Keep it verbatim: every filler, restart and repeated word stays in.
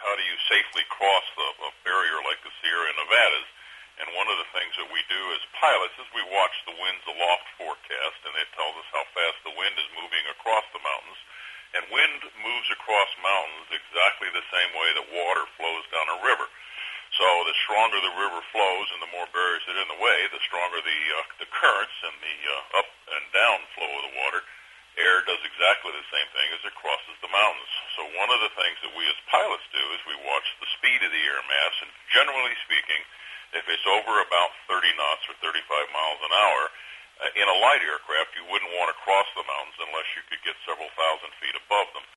how do you safely cross a, a barrier like the Sierra Nevadas. And one of the things that we do as pilots is we watch the winds aloft forecast, and it tells us how fast the wind is moving across the mountains. And wind moves across mountains exactly the same way that water flows down a river. So the stronger the river flows and the more barriers that are in the way, the stronger the uh, the currents and the uh, up and down flow of the water. Air does exactly the same thing as it crosses the mountains. So one of the things that we as pilots do is we watch the speed of the air mass, and generally speaking, if it's over about thirty knots or thirty-five miles an hour, uh, in a light aircraft, you wouldn't want to cross the mountains unless you could get several thousand feet above them.